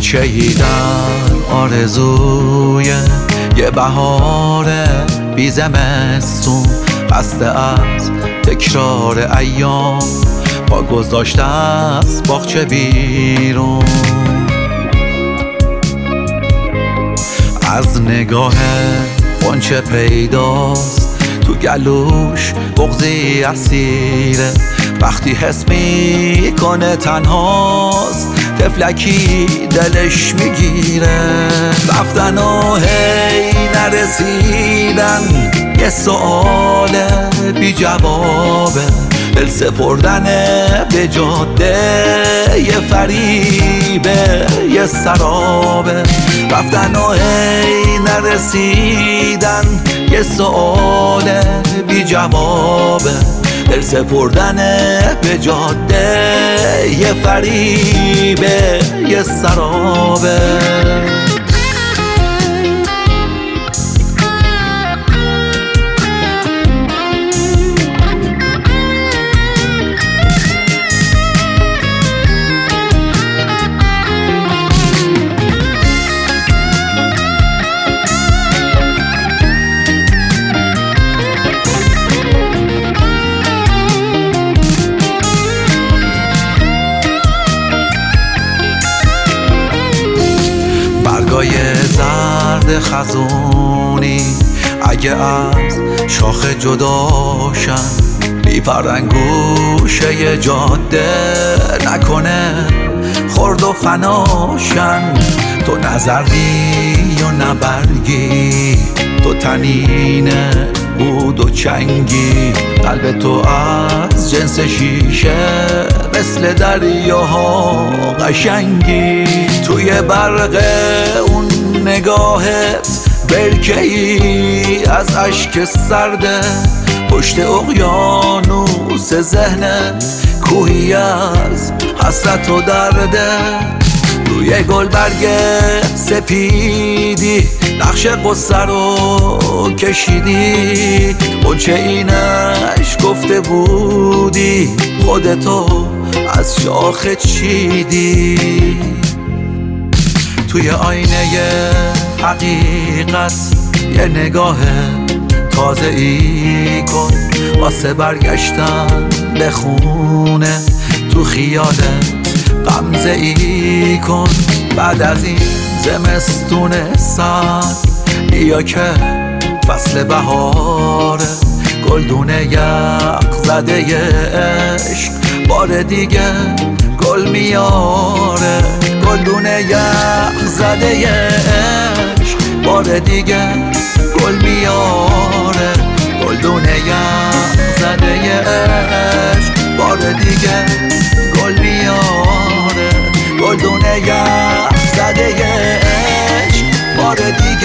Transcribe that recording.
چیدن آرزوی یه بهار بی زمستون، خسته از تکرار ایام، پا گذاشته از باغچه بیرون. از نگاه غنچه پیداست تو گلوش بغضی اسیره، وقتی حس میکنه تنهاست تفلکی دلش میگیره. رفتن و هی نرسیدن یه سؤال بی جوابه، دل سپردن به جاده یه فریبه یه سرابه. رفتن و هی نرسیدن یه سؤال بی جوابه، دل سپردن به جاده یه فریبه یه سرابه. برگای زرد خزونی اگه از شاخه جداشن، بیپرن گوشه جاده نکنه خرد و فناشن. تو نزردی و نبرگی، تو تنین بود و چنگی، قلب تو از جنس شیشه مثل دریاها قشنگی. توی برق اون نگاهت برکه‌ای از اشک سرده، پشت اقیانوس ذهنت کوهی از حسرت و درده. روی گلبرگ سپیدی نقش قصه رو کشیدی، غنچه اینش گفته بودی خودتو از شاخه چیدی. توی آینه حقیقت یه نگاه تازه ای کن، واسه برگشتن به خونه تو خیالت غمزه ای کن. بعد از این زمستون سرد بیا که فصل بهاره، گلدونه یخ زده عشق بار دیگه گل میاره. گلدونه یخ زده عشق بار دیگه گل میاره. گلدونه یخ زده عشق بار دیگه گل میاره. گلدونه یخ زده عشق بار دیگه